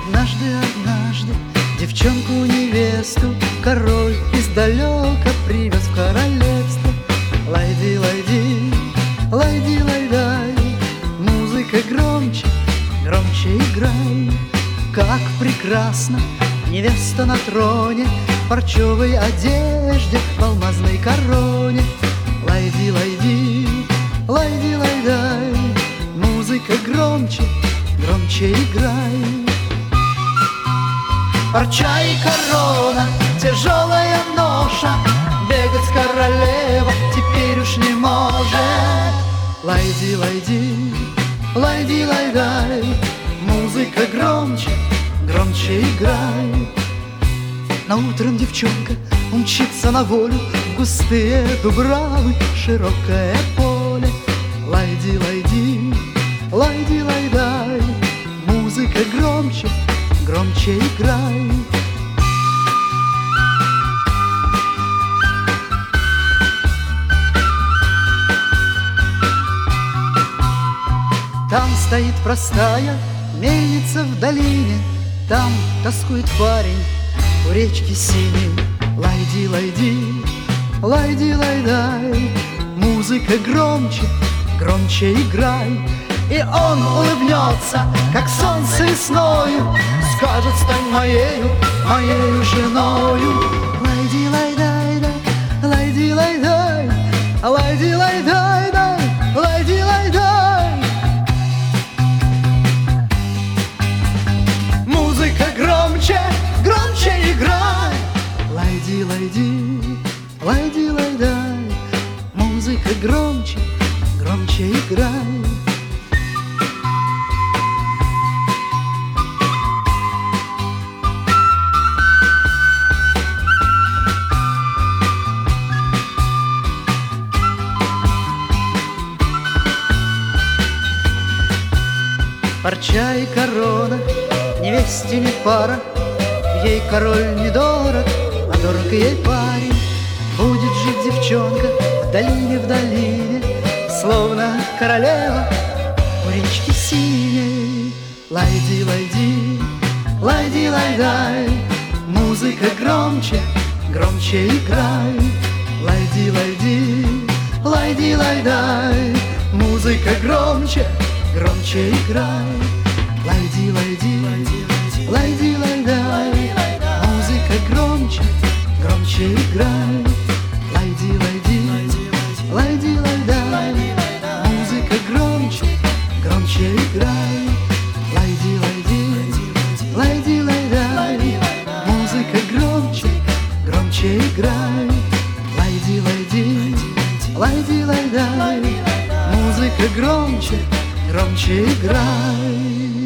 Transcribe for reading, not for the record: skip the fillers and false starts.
Однажды девчонку-невесту король издалека привез в королевство. Лайди, лайди, лайди, лайдай, музыка громче, громче играй. Как прекрасно невеста на троне, в парчевой одежде, в алмазной короне. Лайди, лайди, лайди, лайдай, музыка громче, громче играй. Парча и корона, тяжелая ноша, бегать королева теперь уж не может. Лайди, лайди, лайди, лайдай, музыка громче, громче играй. Но утром девчонка умчится на волю в густые дубравы, широкое поле. Лайди, лайди, лайди, лайдай, музыка громче, громче играй. Там стоит простая мельница в долине, там тоскует парень у речки синей. Лайди, лайди, лайди, лайдай, музыка громче, громче играй. И он улыбнется, как солнце весною, скажет: стань моею, моею женою. Лайди, лайдай, да, лайди, лайдай, лайди, лайдай, да, лайди, лайдай. Музыка громче, громче играй. Лайди, лайди, лайди, лайдай, музыка громче, громче играй. Парча и корона, невесте не пара, ей король не дорог, а дорог ей парень. Будет жить девчонка в долине, словно королева у речки синей. Лайди, лайди, лайди, лайдай, музыка громче, громче играй. Лайди, лайди, лайди, лайдай, музыка громче, громче играй. Лайди, лайди, лайди, лайдай, музыка громче, громче играй. Лайди, лайди, лайди, лайдай, музыка громче, громче играй. Лайди, лайди, лайди, лайдай, музыка громче, громче играй. Лайди, лайди, лайди, лайдай, музыка громче, громче играй.